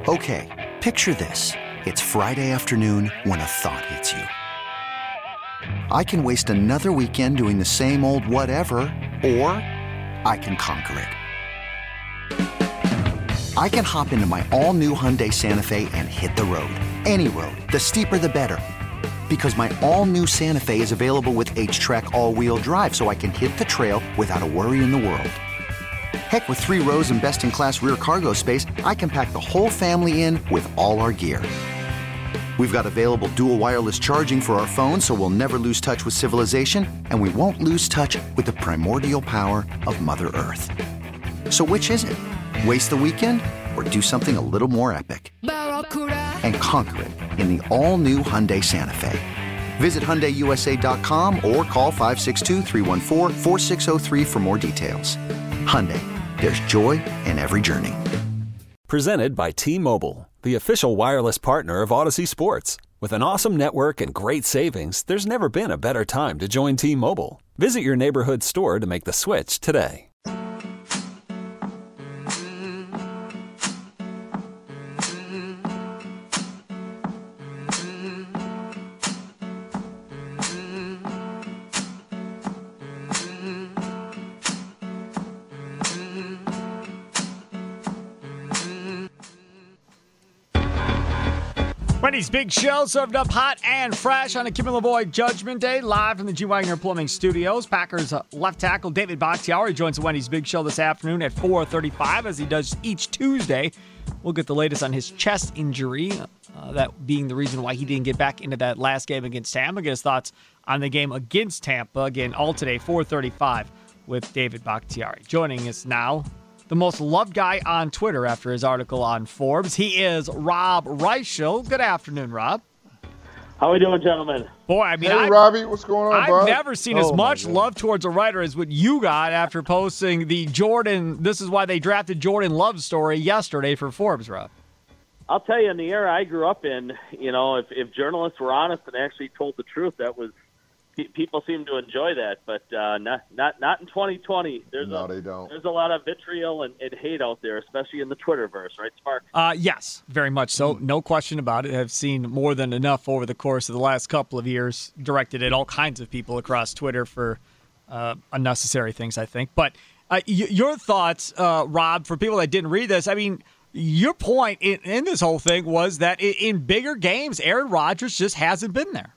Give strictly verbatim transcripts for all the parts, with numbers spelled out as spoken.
Okay, picture this. It's Friday afternoon when a thought hits you. I can waste another weekend doing the same old whatever, or I can conquer it. I can hop into my all-new Hyundai Santa Fe and hit the road. Any road. The steeper, the better. Because my all-new Santa Fe is available with H-Track all-wheel drive, so I can hit the trail without a worry in the world. Heck, with three rows and best-in-class rear cargo space, I can pack the whole family in with all our gear. We've got available dual wireless charging for our phones, so we'll never lose touch with civilization, and we won't lose touch with the primordial power of Mother Earth. So which is it? Waste the weekend or do something a little more epic? And conquer it in the all-new Hyundai Santa Fe. Visit Hyundai U S A dot com or call five six two, three one four, four six zero three for more details. Hyundai, there's joy in every journey. Presented by T-Mobile, the official wireless partner of Odyssey Sports. With an awesome network and great savings, there's never been a better time to join T-Mobile. Visit your neighborhood store to make the switch today. Wendy's Big Show, served up hot and fresh on a Kim and LaVoy Judgment Day, live from the G. Wagner Plumbing Studios. Packers uh, left tackle David Bakhtiari joins the Wendy's Big Show this afternoon at four thirty-five, as he does each Tuesday. We'll get the latest on his chest injury, uh, that being the reason why he didn't get back into that last game against Tampa. Get his thoughts on the game against Tampa, again, all today, four thirty-five, with David Bakhtiari. Joining us now, the most loved guy on Twitter after his article on Forbes. He is Rob Reischel. Good afternoon, Rob. How are we doing, gentlemen? Boy, I mean, hey, I've, Robbie, what's going on, I've bud? never seen oh, as much love towards a writer as what you got after posting the Jordan, this is why they drafted Jordan Love story yesterday for Forbes, Rob. I'll tell you, in the era I grew up in, you know, if, if journalists were honest and actually told the truth, that was people seem to enjoy that, but uh, not not not in twenty twenty. There's no, a, they don't. There's a lot of vitriol and, and hate out there, especially in the Twitterverse, right, Spark? Uh, yes, very much so. No question about it. I've seen more than enough over the course of the last couple of years directed at all kinds of people across Twitter for uh, unnecessary things, I think. But uh, y- your thoughts, uh, Rob, for people that didn't read this, I mean, your point in, in this whole thing was that in, in bigger games, Aaron Rodgers just hasn't been there.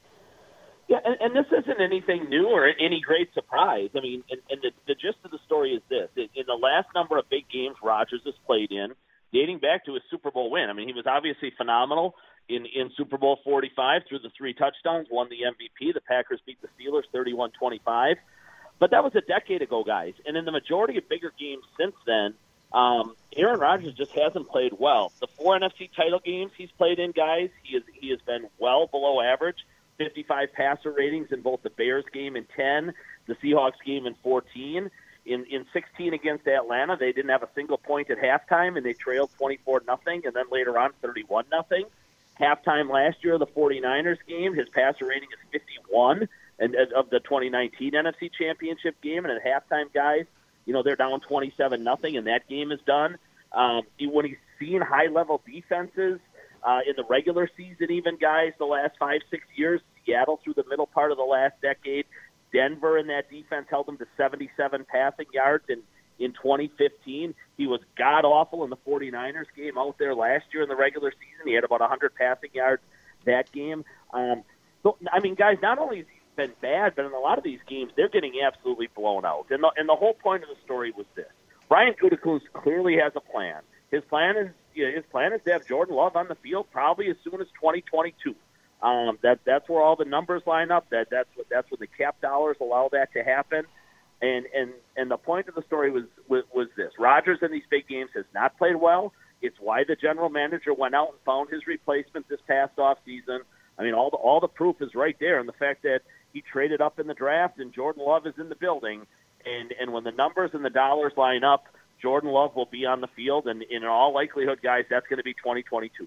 Yeah, and, and this isn't anything new or any great surprise. I mean, and, and the, the gist of the story is this. In, in the last number of big games Rodgers has played in, dating back to his Super Bowl win, I mean, he was obviously phenomenal in, in Super Bowl forty-five through the three touchdowns, won the M V P. The Packers beat the Steelers thirty-one twenty-five. But that was a decade ago, guys. And in the majority of bigger games since then, um, Aaron Rodgers just hasn't played well. The four N F C title games he's played in, guys, he, is, he has been well below average. fifty-five passer ratings in both the Bears game in ten, the Seahawks game in fourteen. In in sixteen against Atlanta, they didn't have a single point at halftime, and they trailed twenty-four nothing, and then later on thirty-one nothing. Halftime last year, the 49ers game, his passer rating is fifty-one and of the twenty nineteen N F C Championship game, and at halftime, guys, you know, they're down twenty-seven nothing, and that game is done. Um, when he's seen high-level defenses, Uh, in the regular season, even, guys, the last five, six years, Seattle through the middle part of the last decade, Denver in that defense held him to seventy-seven passing yards in, in twenty fifteen. He was god-awful in the 49ers game out there last year in the regular season. He had about one hundred passing yards that game. Um, so, I mean, guys, not only has he been bad, but in a lot of these games, they're getting absolutely blown out. And the, and the whole point of the story was this. Brian Gutekunst clearly has a plan. His plan is his plan is to have Jordan Love on the field probably as soon as twenty twenty-two. Um, that that's where all the numbers line up. That that's what that's when the cap dollars allow that to happen. And and and the point of the story was was, was this: Rodgers in these big games has not played well. It's why the general manager went out and found his replacement this past offseason. I mean, all the all the proof is right there, and the fact that he traded up in the draft and Jordan Love is in the building. And and when the numbers and the dollars line up, Jordan Love will be on the field, and in all likelihood, guys, that's going to be twenty twenty-two.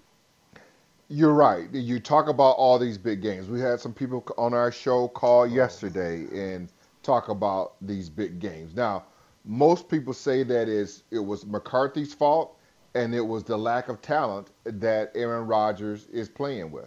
You're right. You talk about all these big games. We had some people on our show call yesterday and talk about these big games. Now, most people say that is it was McCarthy's fault, and it was the lack of talent that Aaron Rodgers is playing with.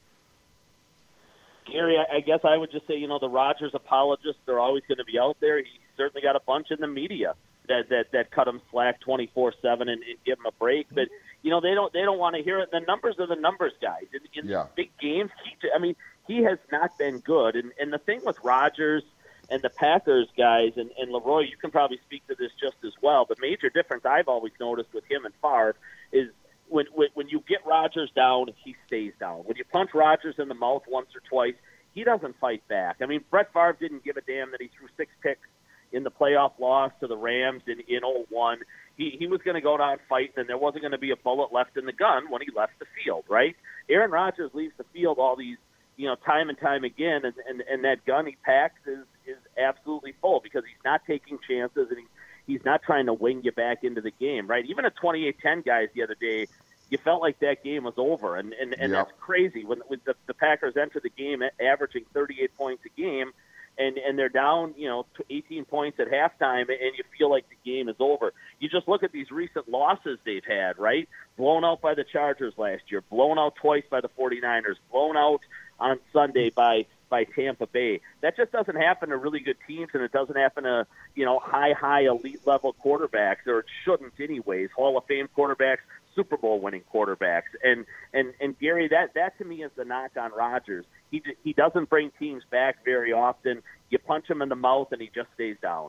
Gary, I, I guess I would just say, you know, the Rodgers apologists are always going to be out there. He certainly got a bunch in the media that that, that cut him slack twenty-four seven and, and give him a break. But, you know, they don't they don't want to hear it. The numbers are the numbers, guys. In, in yeah. big games, he, I mean, he has not been good. And, and the thing with Rodgers and the Packers guys, and, and Leroy, you can probably speak to this just as well. The major difference I've always noticed with him and Favre is when, when when you get Rodgers down, he stays down. When you punch Rodgers in the mouth once or twice, he doesn't fight back. I mean, Brett Favre didn't give a damn that he threw six picks in the playoff loss to the Rams in, in oh one. He, he was going to go down fighting, and there wasn't going to be a bullet left in the gun when he left the field, right? Aaron Rodgers leaves the field all these, you know, time and time again, and, and, and that gun he packs is, is absolutely full because he's not taking chances, and he, he's not trying to wing you back into the game, right? Even at twenty-eight ten guys the other day, you felt like that game was over, and, and, and yep. that's crazy. When, when the, the Packers enter the game averaging thirty-eight points a game, and, and they're down, you know, eighteen points at halftime, and you feel like the game is over. You just look at these recent losses they've had, right? Blown out by the Chargers last year, blown out twice by the forty-niners, blown out on Sunday by by Tampa Bay. That just doesn't happen to really good teams, and it doesn't happen to, you know, high, high elite-level quarterbacks, or it shouldn't anyways. Hall of Fame quarterbacks, Super Bowl winning quarterbacks. And and and Gary, that that to me is the knock on Rodgers. He he doesn't bring teams back very often. You punch him in the mouth and he just stays down.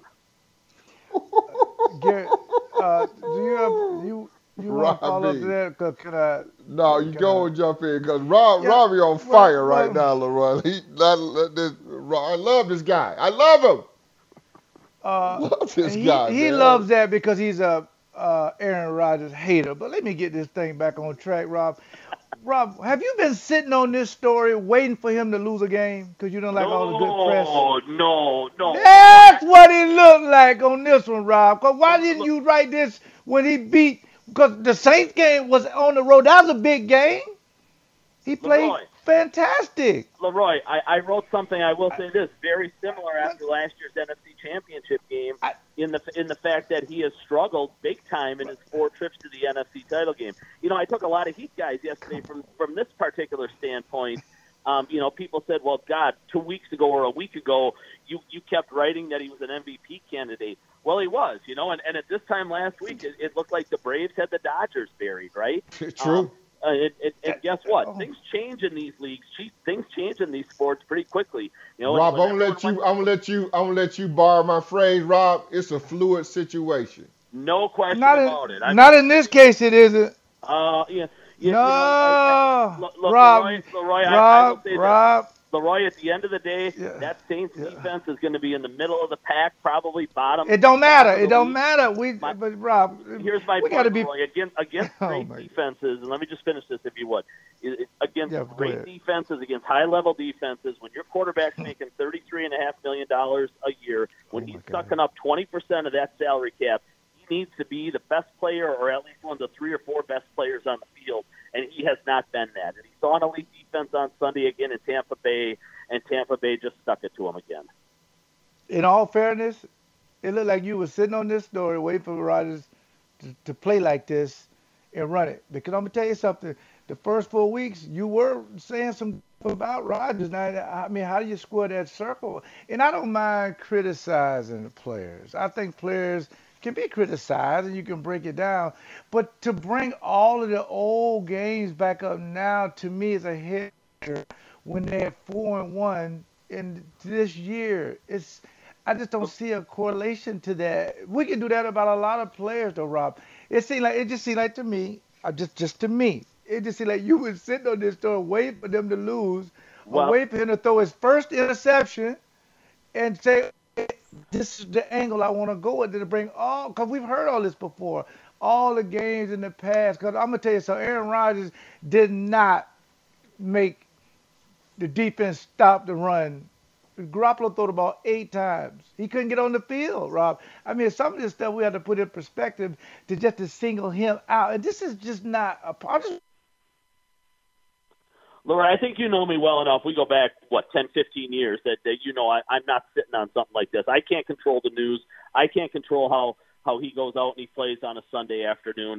Gary, uh, do you have, you you want to follow up to that? Cause can I? No, you can go I, and jump in because Rob yeah, Robbie on fire well, right now, Leroy. He, that, this, I love this guy. I love him. Uh, love this he, guy. He man. loves that because he's a uh, Aaron Rodgers hater. But let me get this thing back on track, Rob. Rob, have you been sitting on this story waiting for him to lose a game because you don't like no, all the good press? No, no, no. That's what it looked like on this one, Rob. Because why didn't you write this when he beat? Because the Saints game was on the road. That was a big game. He played Leroy, fantastic. Leroy, I, I wrote something, I will say this, very similar after last year's N F C Championship game I, in the in the fact that he has struggled big time in his four trips to the N F C title game. You know, I took a lot of heat guys yesterday from, from this particular standpoint. Um, you know, people said, well, God, two weeks ago or a week ago, you, you kept writing that he was an M V P candidate. Well, he was, you know, and, and at this time last week, it, it looked like the Braves had the Dodgers buried, right? True. Um, Uh, it, it, and guess what? Things change in these leagues. Things change in these sports pretty quickly. You know, Rob, I'm gonna let you. I'm gonna let you. I'm gonna let you borrow my phrase, Rob. It's a fluid situation. No question not about in, it. I not mean, in this case, it isn't. Uh, yeah. no, yeah you know, I, I, L- Rob. Leroy, Leroy, Rob. I, I will say Rob. That. Leroy, at the end of the day, Yeah. that Saints Yeah. defense is going to be in the middle of the pack, probably bottom. It don't matter. bottom of It the don't league. matter. We, My- but Rob, Here's my we point, gotta be. Leroy. Against, against Oh, great my- defenses, and let me just finish this if you would. It- it- Against Yeah, go great ahead. defenses, against high-level defenses, when your quarterback's making thirty-three point five million dollars a year, when Oh, my he's God. sucking up twenty percent of that salary cap, he needs to be the best player or at least one of the three or four best players on the field, and he has not been that. And he saw an elite defense on Sunday again in Tampa Bay, and Tampa Bay just stuck it to him again. In all fairness, it looked like you were sitting on this story waiting for Rodgers to, to play like this and run it. Because I'm gonna tell you something. The first four weeks, you were saying some about Rodgers. Now, I mean, how do you square that circle? And I don't mind criticizing the players. I think players can be criticized and you can break it down. But to bring all of the old games back up now, to me, is a hit when they're four and one in this year. It's I just don't see a correlation to that. We can do that about a lot of players, though, Rob. It seemed like it just seemed like to me, uh, just just to me, it just seemed like you were sitting on this store waiting for them to lose, Well- or waiting for him to throw his first interception, and say, "This is the angle I want to go with to bring all." Because we've heard all this before, all the games in the past. Because I'm gonna tell you, so Aaron Rodgers did not make the defense stop the run. Garoppolo threw the ball eight times. He couldn't get on the field, Rob. I mean, some of this stuff we have to put in perspective to just to single him out. And this is just not a part of. Laura, I think you know me well enough. We go back, what, ten, fifteen years that, that you know I, I'm not sitting on something like this. I can't control the news. I can't control how, how he goes out and he plays on a Sunday afternoon.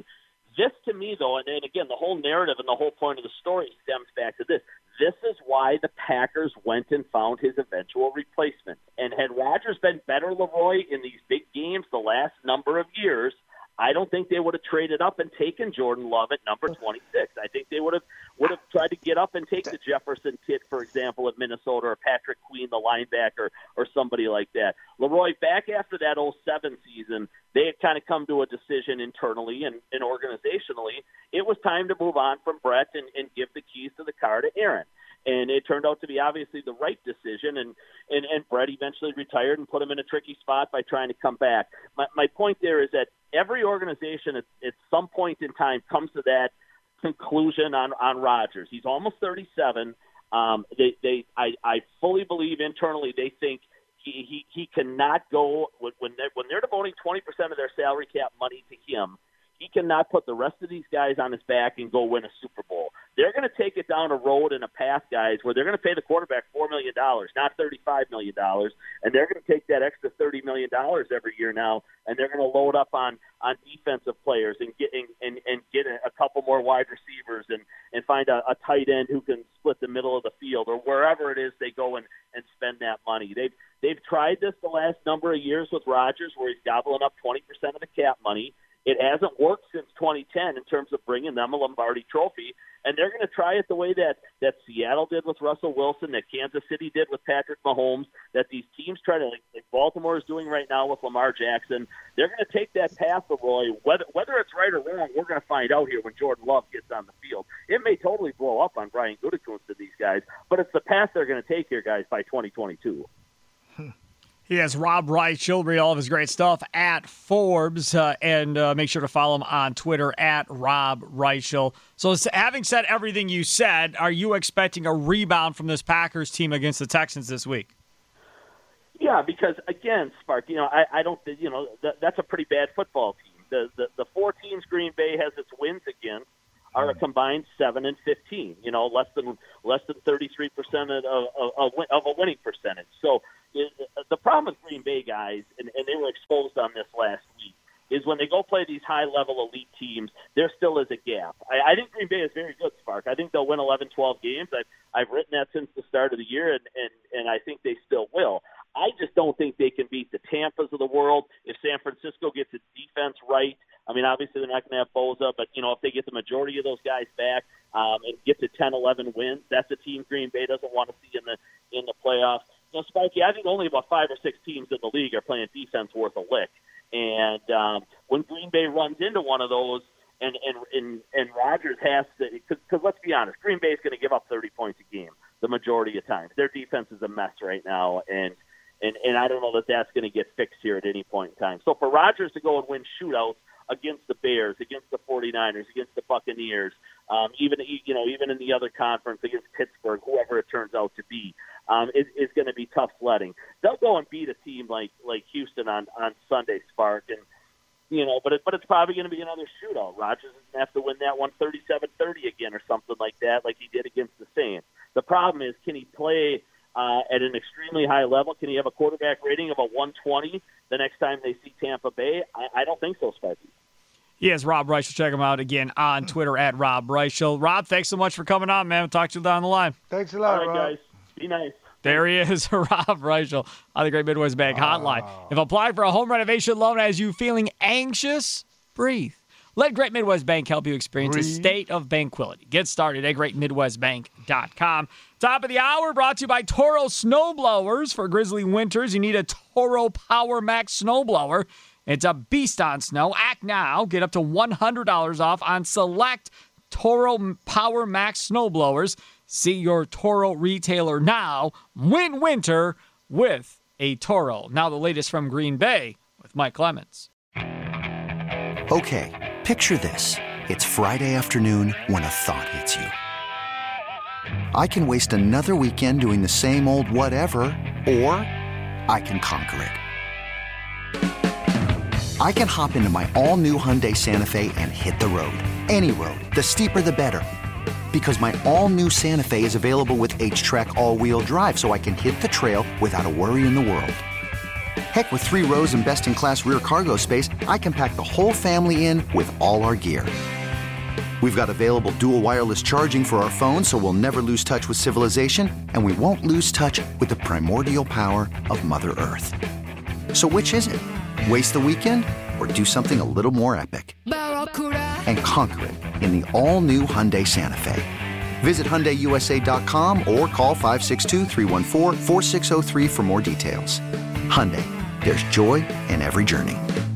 This, to me, though, and, and again, the whole narrative and the whole point of the story stems back to this. This is why the Packers went and found his eventual replacement. And had Rodgers been better, Leroy, in these big games the last number of years, I don't think they would have traded up and taken Jordan Love at number twenty-six. I think they would have would have tried to get up and take the Jefferson kid, for example, at Minnesota, or Patrick Queen, the linebacker, or somebody like that. Leroy, back after that oh seven season, they had kind of come to a decision internally and, and organizationally. It was time to move on from Brett and, and give the keys to the car to Aaron. And it turned out to be obviously the right decision, and, and, and Brett eventually retired and put him in a tricky spot by trying to come back. My, my point there is that every organization at, at some point in time comes to that conclusion on, on Rodgers. He's almost thirty-seven. Um, they, they, I, I fully believe internally they think he, he, he cannot go when they're, when they're devoting twenty percent of their salary cap money to him. He cannot put the rest of these guys on his back and go win a Super Bowl. They're going to take it down a road and a path, guys, where they're going to pay the quarterback four million dollars, not thirty-five million dollars, and they're going to take that extra thirty million dollars every year now, and they're going to load up on, on defensive players and get and, and, and get a, a couple more wide receivers and, and find a, a tight end who can split the middle of the field, or wherever it is they go and, and spend that money. They've, they've tried this the last number of years with Rodgers, where he's gobbling up twenty percent of the cap money. It hasn't worked since twenty ten in terms of bringing them a Lombardi trophy, and they're going to try it the way that, that Seattle did with Russell Wilson, that Kansas City did with Patrick Mahomes, that these teams try to, like, like Baltimore is doing right now with Lamar Jackson. They're going to take that path, Leroy. Whether, whether it's right or wrong, we're going to find out here when Jordan Love gets on the field. It may totally blow up on Brian Gutekunst to these guys, but it's the path they're going to take here, guys, by twenty twenty-two. He has Rob Reichel, read all of his great stuff at Forbes, uh, and uh, make sure to follow him on Twitter at Rob Reichel. So having said everything you said, are you expecting a rebound from this Packers team against the Texans this week? Yeah, because, again, Spark, you know, I, I don't, you know, that, that's a pretty bad football team. The, the, the four teams Green Bay has its wins against are a combined seven and fifteen, you know, less than less than thirty-three percent of, of, of, of a winning percentage. So the problem with Green Bay, guys, and, and they were exposed on this last week, is when they go play these high-level elite teams, there still is a gap. I, I think Green Bay is very good, Spark. I think they'll win eleven, twelve games. I've, I've written that since the start of the year, and, and, and I think they still will. I just don't think they can beat the Tampas of the world if San Francisco gets its defense right. I mean, obviously they're not going to have Boza, but, you know, if they get the majority of those guys back um, and get to ten, eleven wins, that's a team Green Bay doesn't want to see in the in the playoffs. You know, Sparky, I think only about five or six teams in the league are playing defense worth a lick. And um, when Green Bay runs into one of those, and and and, and Rodgers has to, because let's be honest, Green Bay is going to give up thirty points a game the majority of times. Their defense is a mess right now, and and and I don't know that that's going to get fixed here at any point in time. So for Rodgers to go and win shootouts against the Bears, against the forty-niners, against the Buccaneers, um, even you know even in the other conference against Pittsburgh, whoever it turns out to be, um, is, is going to be tough sledding. They'll go and beat a team like like Houston on, on Sunday, Spark, and you know, but it, but it's probably going to be another shootout. Rodgers is going to have to win that one thirty-seven thirty again or something like that, like he did against the Saints. The problem is, can he play uh, at an extremely high level? Can he have a quarterback rating of a one twenty the next time they see Tampa Bay? I, I don't think so, Sparky. Yes, Rob Reichel. Check him out again on Twitter at Rob Reichel. Rob, thanks so much for coming on, man. We'll talk to you down the line. Thanks a lot, All right, Rob. guys. Be nice. There he is, Rob Reichel on the Great Midwest Bank Hotline. Oh. If applying for a home renovation loan has you feeling anxious, breathe. Let Great Midwest Bank help you experience breathe. a state of banquility. Get started at great midwest bank dot com. Top of the hour brought to you by Toro Snowblowers. For grizzly winters, you need a Toro Power Max snowblower. It's a beast on snow. Act now. Get up to one hundred dollars off on select Toro Power Max snowblowers. See your Toro retailer now. Win winter with a Toro. Now the latest from Green Bay with Mike Clemens. Okay, picture this. It's Friday afternoon when a thought hits you. I can waste another weekend doing the same old whatever, or I can conquer it. I can hop into my all-new Hyundai Santa Fe and hit the road. Any road. The steeper, the better. Because my all-new Santa Fe is available with H-Track all-wheel drive, so I can hit the trail without a worry in the world. Heck, with three rows and best-in-class rear cargo space, I can pack the whole family in with all our gear. We've got available dual wireless charging for our phones, so we'll never lose touch with civilization, and we won't lose touch with the primordial power of Mother Earth. So which is it? Waste the weekend or do something a little more epic and conquer it in the all-new Hyundai Santa Fe? Visit Hyundai U S A dot com or call five six two, three one four, four six zero three for more details. Hyundai, there's joy in every journey.